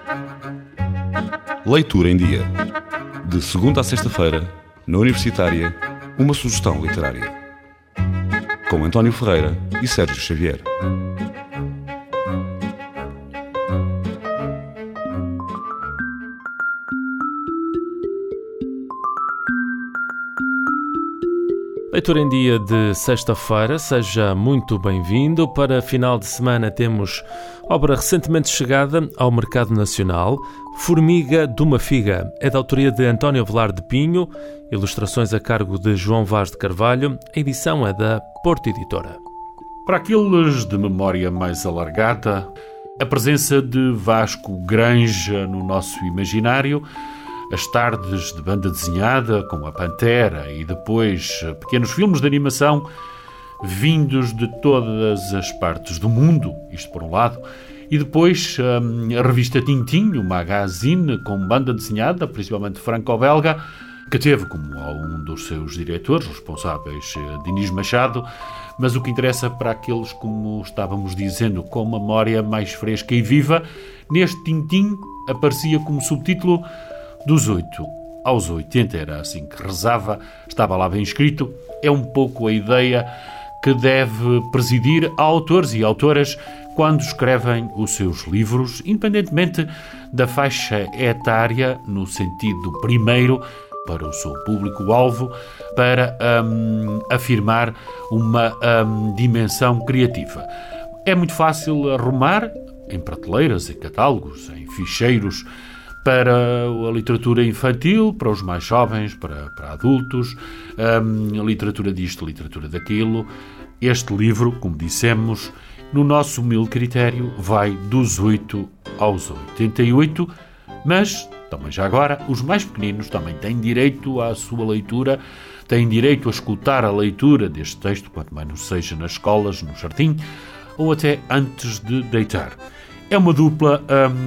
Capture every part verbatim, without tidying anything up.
Leitura em Dia. De segunda a sexta-feira, na Universitária, uma sugestão literária. Com António Ferreira e Sérgio Xavier. Leitura em Dia de sexta-feira, seja muito bem-vindo. Para final de semana temos obra recentemente chegada ao mercado nacional, Formiga de uma Figa. É da autoria de António Avelar de Pinho, ilustrações a cargo de João Vaz de Carvalho, a edição é da Porto Editora. Para aqueles de memória mais alargada, a presença de Vasco Granja no nosso imaginário, as tardes de banda desenhada com a Pantera e depois pequenos filmes de animação vindos de todas as partes do mundo, isto por um lado, e depois a revista Tintin, o magazine com banda desenhada, principalmente franco-belga, que teve como um dos seus diretores responsáveis Dinis Machado, mas o que interessa para aqueles, como estávamos dizendo, com memória mais fresca e viva, neste Tintin aparecia como subtítulo dos oito aos oitenta, era assim que rezava, estava lá bem escrito. É um pouco a ideia que deve presidir a autores e autoras quando escrevem os seus livros, independentemente da faixa etária, no sentido primeiro, para o seu público-alvo, para hum, afirmar uma hum, dimensão criativa. É muito fácil arrumar em prateleiras, em catálogos, em ficheiros, para a literatura infantil, para os mais jovens, para, para adultos, um, a literatura disto, a literatura daquilo. Este livro, como dissemos, no nosso humilde critério, vai dos oito aos oitenta e oito, mas, também já agora, os mais pequeninos também têm direito à sua leitura, têm direito a escutar a leitura deste texto, quanto mais não seja nas escolas, no jardim, ou até antes de deitar. É uma dupla,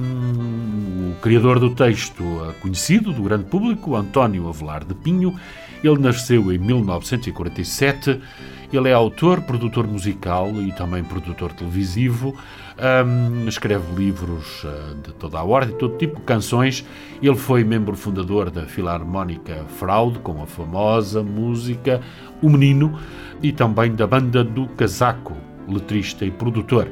um, o criador do texto conhecido do grande público, António Avelar de Pinho. Ele nasceu em mil novecentos e quarenta e sete, ele é autor, produtor musical e também produtor televisivo, um, escreve livros uh, de toda a ordem, de todo tipo, canções. Ele foi membro fundador da Filarmónica Fraude, com a famosa música O Menino, e também da Banda do Casaco, letrista e produtor.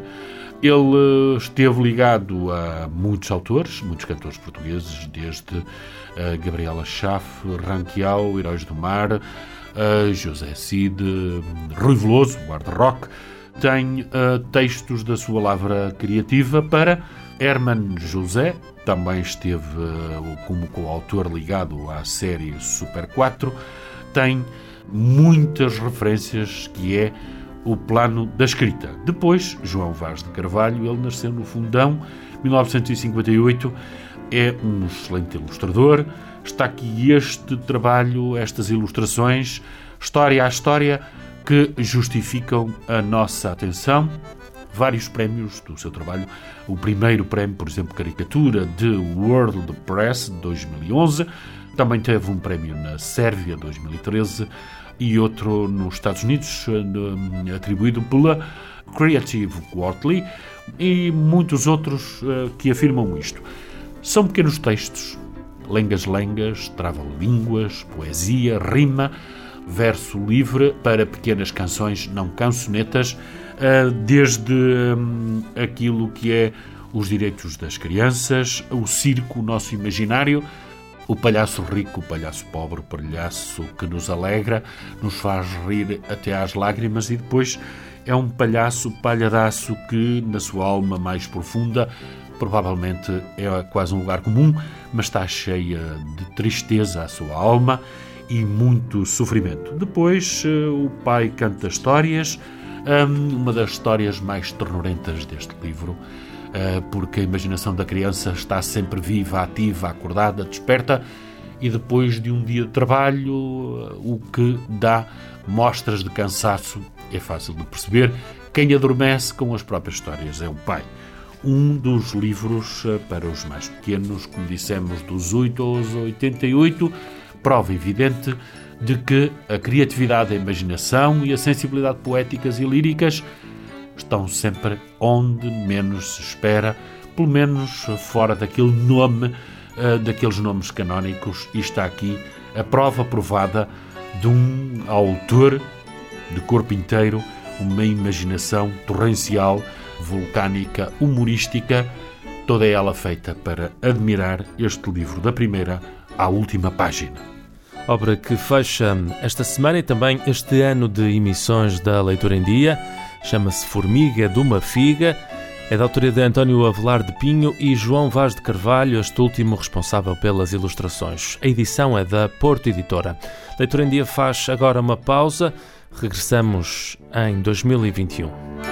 Ele esteve ligado a muitos autores, muitos cantores portugueses, desde uh, Gabriela Schaff, Ranquial, Heróis do Mar, uh, José Cid, Rui Veloso, guarda-rock. Tem uh, textos da sua lavra criativa para Herman José, também esteve uh, como coautor ligado à série Super quatro. Tem muitas referências, que é o plano da escrita. Depois, João Vaz de Carvalho, ele nasceu no Fundão, mil novecentos e cinquenta e oito, é um excelente ilustrador. Está aqui este trabalho, estas ilustrações, história a história, que justificam a nossa atenção. Vários prémios do seu trabalho. O primeiro prémio, por exemplo, caricatura de World Press, de dois mil e onze. Também teve um prémio na Sérvia, dois mil e treze, e outro nos Estados Unidos, atribuído pela Creative Quarterly, e muitos outros uh, que afirmam isto. São pequenos textos, lengas-lengas, trava-línguas, poesia, rima, verso livre para pequenas canções, não cançonetas, uh, desde um, aquilo que é os direitos das crianças, o circo, o nosso imaginário, o palhaço rico, o palhaço pobre, o palhaço que nos alegra, nos faz rir até às lágrimas, e depois é um palhaço palhadaço que, na sua alma mais profunda, provavelmente é quase um lugar comum, mas está cheia de tristeza a sua alma e muito sofrimento. Depois o pai canta histórias, uma das histórias mais ternurentas deste livro, porque a imaginação da criança está sempre viva, ativa, acordada, desperta, e depois de um dia de trabalho, o que dá mostras de cansaço é fácil de perceber. Quem adormece com as próprias histórias é o pai. Um dos livros para os mais pequenos, como dissemos, dos oito aos oitenta e oito, prova evidente de que a criatividade, a imaginação e a sensibilidade poéticas e líricas estão sempre onde menos se espera, pelo menos fora daquele nome, uh, daqueles nomes canónicos, e está aqui a prova provada de um autor de corpo inteiro, uma imaginação torrencial, vulcânica, humorística, toda ela feita para admirar este livro da primeira à última página. Obra que fecha esta semana e também este ano de emissões da Leitura em Dia. Chama-se Formiga de uma Figa. É da autoria de António Avelar de Pinho e João Vaz de Carvalho, este último responsável pelas ilustrações. A edição é da Porto Editora. Leitura em Dia faz agora uma pausa. Regressamos em dois mil e vinte e um.